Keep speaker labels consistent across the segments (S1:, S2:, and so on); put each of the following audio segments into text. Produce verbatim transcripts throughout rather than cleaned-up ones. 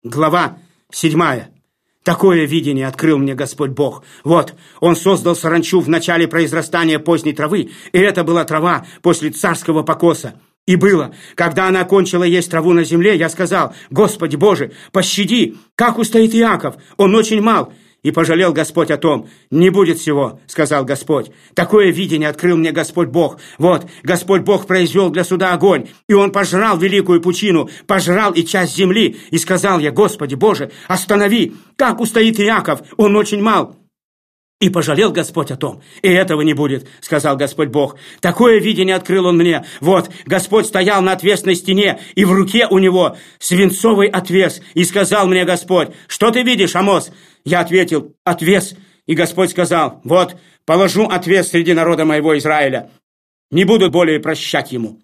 S1: Глава седьмая. Такое видение открыл мне Господь Бог. Вот, Он создал саранчу в начале произрастания поздней травы, и это была трава после царского покоса. И было, когда она кончила есть траву на земле, я сказал: «Господи Боже, пощади, как устоит Иаков, он очень мал». И пожалел Господь о том. «Не будет всего», — сказал Господь. Такое видение открыл мне Господь Бог. Вот, Господь Бог произвел для суда огонь, и он пожрал великую пучину, пожрал и часть земли. И сказал я: «Господи Боже, останови, как устоит Иаков, он очень мал». И пожалел Господь о том. «И этого не будет», — сказал Господь Бог. Такое видение открыл Он мне. Вот, Господь стоял на отвесной стене, и в руке у Него свинцовый отвес. И сказал мне Господь: «Что ты видишь, Амос?» Я ответил: «Отвес». И Господь сказал: «Вот, положу отвес среди народа моего Израиля. Не буду более прощать ему.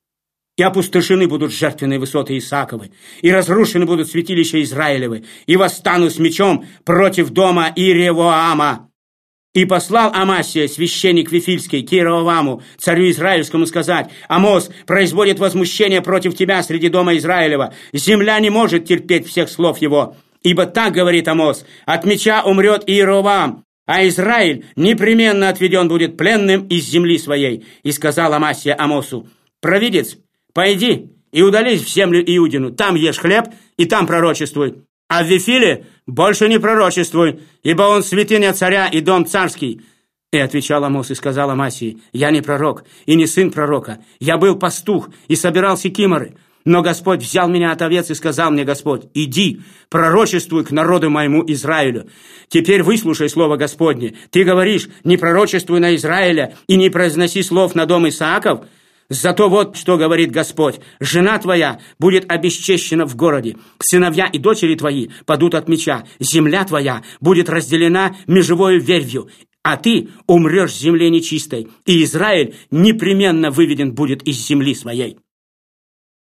S1: И опустошены будут жертвенные высоты Исааковы, и разрушены будут святилища Израилевы, и восстану с мечом против дома Иеровоама». И послал Амасия, священник Вифильский, к Иеровоаму, царю Израильскому, сказать: «Амос производит возмущение против тебя среди дома Израилева. Земля не может терпеть всех слов его. Ибо так говорит Амос: от меча умрет Иеровоам, а Израиль непременно отведен будет пленным из земли своей». И сказал Амасия Амосу: «Провидец, пойди и удались в землю Иудину, там ешь хлеб и там пророчествуй. А в Вифиле больше не пророчествуй, ибо он святыня царя и дом царский». И отвечал Амос и сказал Амасии: «Я не пророк и не сын пророка. Я был пастух и собирал сикиморы. Но Господь взял меня от овец, и сказал мне Господь: иди, пророчествуй к народу моему Израилю. Теперь выслушай слово Господне. Ты говоришь: не пророчествуй на Израиля и не произноси слов на дом Исааков. Зато вот что говорит Господь: жена твоя будет обесчещена в городе, сыновья и дочери твои падут от меча, земля твоя будет разделена межевою вервью, а ты умрешь в земле нечистой, и Израиль непременно выведен будет из земли своей».